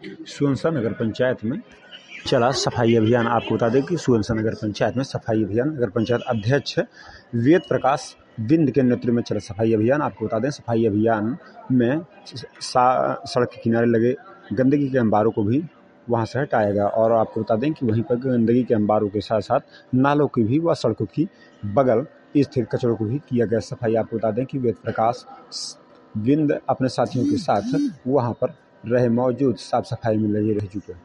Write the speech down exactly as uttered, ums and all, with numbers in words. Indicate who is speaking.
Speaker 1: सुअनसा नगर पंचायत में चला सफाई अभियान। आपको बता दें कि सुअनसा नगर पंचायत में सफाई अभियान नगर पंचायत अध्यक्ष वेद प्रकाश बिंद के नेतृत्व में चला सफाई अभियान। आपको बता दें सफाई अभियान में सड़क के किनारे लगे गंदगी के अंबारों को भी वहां से हटाया गया। और आपको बता दें कि वहीं पर गंदगी के अंबारों के साथ साथ नालों की भी व सड़कों की बगल स्थित कचरों को भी किया गया सफाई। आपको बता दें कि वेद प्रकाश बिंद अपने साथियों के साथ वहां पर रहे मौजूद साफ सफाई में लगे रह चुके हैं।